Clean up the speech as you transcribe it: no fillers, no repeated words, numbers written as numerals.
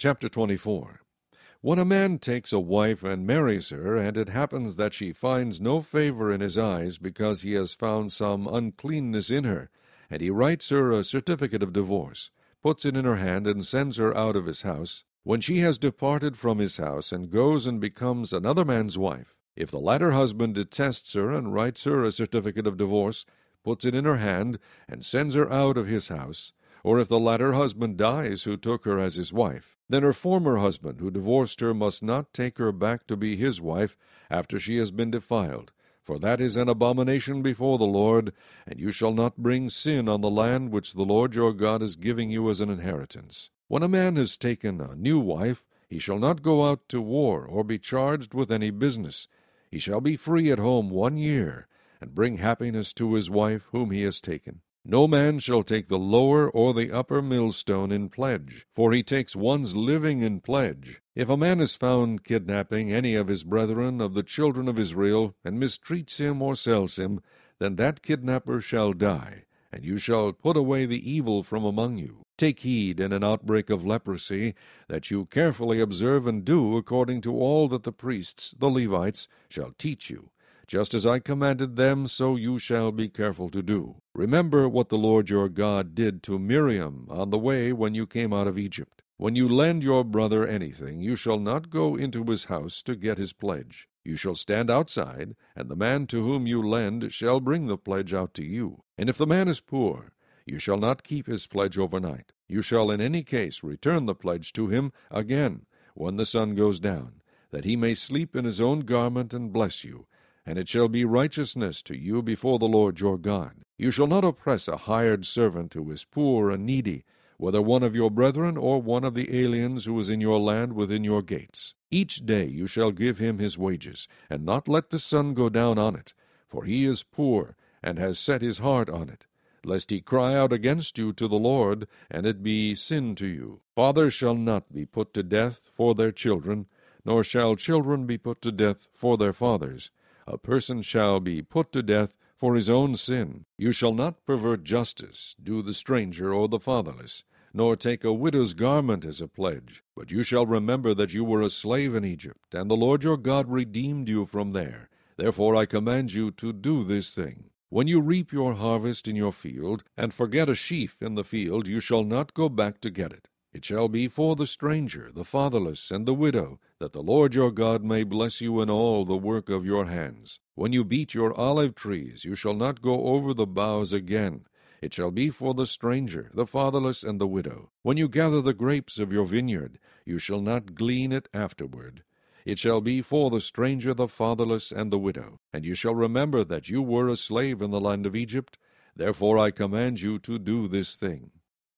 Chapter 24. When a man takes a wife and marries her, and it happens that she finds no favor in his eyes because he has found some uncleanness in her, and he writes her a certificate of divorce, puts it in her hand, and sends her out of his house, when she has departed from his house and goes and becomes another man's wife, if the latter husband detests her and writes her a certificate of divorce, puts it in her hand, and sends her out of his house, or if the latter husband dies who took her as his wife, then her former husband who divorced her must not take her back to be his wife after she has been defiled, for that is an abomination before the Lord, and you shall not bring sin on the land which the Lord your God is giving you as an inheritance. When a man has taken a new wife, he shall not go out to war or be charged with any business. He shall be free at home 1 year, and bring happiness to his wife whom he has taken. No man shall take the lower or the upper millstone in pledge, for he takes one's living in pledge. If a man is found kidnapping any of his brethren of the children of Israel, and mistreats him or sells him, then that kidnapper shall die, and you shall put away the evil from among you. Take heed in an outbreak of leprosy, that you carefully observe and do according to all that the priests, the Levites, shall teach you. Just as I commanded them, so you shall be careful to do. Remember what the Lord your God did to Miriam on the way when you came out of Egypt. When you lend your brother anything, you shall not go into his house to get his pledge. You shall stand outside, and the man to whom you lend shall bring the pledge out to you. And if the man is poor, you shall not keep his pledge overnight. You shall in any case return the pledge to him again when the sun goes down, that he may sleep in his own garment and bless you. And it shall be righteousness to you before the Lord your God. You shall not oppress a hired servant who is poor and needy, whether one of your brethren or one of the aliens who is in your land within your gates. Each day you shall give him his wages, and not let the sun go down on it, for he is poor, and has set his heart on it, lest he cry out against you to the Lord, and it be sin to you. Fathers shall not be put to death for their children, nor shall children be put to death for their fathers. A person shall be put to death for his own sin. You shall not pervert justice, do the stranger or the fatherless, nor take a widow's garment as a pledge. But you shall remember that you were a slave in Egypt, and the Lord your God redeemed you from there. Therefore I command you to do this thing. When you reap your harvest in your field, and forget a sheaf in the field, you shall not go back to get it. It shall be for the stranger, the fatherless, and the widow, that the Lord your God may bless you in all the work of your hands. When you beat your olive trees, you shall not go over the boughs again. It shall be for the stranger, the fatherless, and the widow. When you gather the grapes of your vineyard, you shall not glean it afterward. It shall be for the stranger, the fatherless, and the widow. And you shall remember that you were a slave in the land of Egypt. Therefore I command you to do this thing.